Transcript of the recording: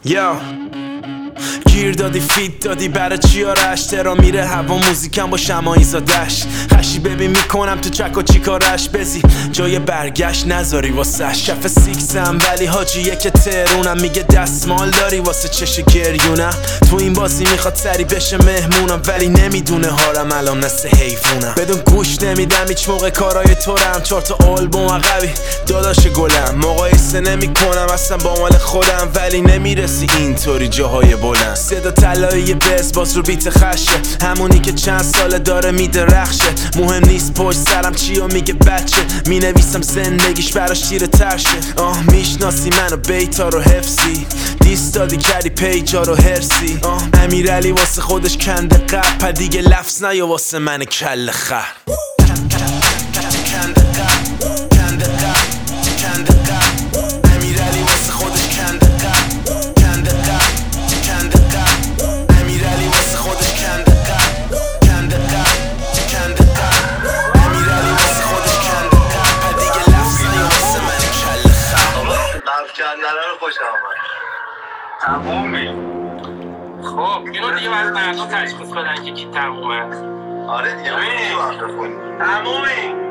یا گیر دادی فیت دادی برای چیارش ترا میره هوا موزیکم با شمایی زادش خشی ببین میکنم تو چک و چیکارش بزی جای برگشت نذاری واسه شف سیکسم ولی حاجیه که ترونم میگه دستمال داری واسه چش گریونم تو این بازی میخواد سری بشه مهمونم ولی نمیدونه هارم الان مثل حیوونم بدون گوش نمیدم هیچ موقع کارای تورم 4 تا آلبوم عقبی داداش گلم مقایسه نمی کنم اصلا با مال خودم ولی نمیرسی اینطوری جاهای بلند صدا طلایی بز باز رو بیت خشه همونی که چند ساله داره میدرخشه مهم نیست پشت سرم چی و میگه بچه مینویسم زندگیش براش تیر ترشه میشناسی منو بیتا رو حفظی دیستادی کردی پیجا رو هرسی امیرعلی واسه خودش کنده قب دیگه لفظ نیا واسه من کل خر کندنه رو خوش آمد تمومی خب اینو دیگه از مردم تشخیص بدن که کی تمومه آره دیگه تمومی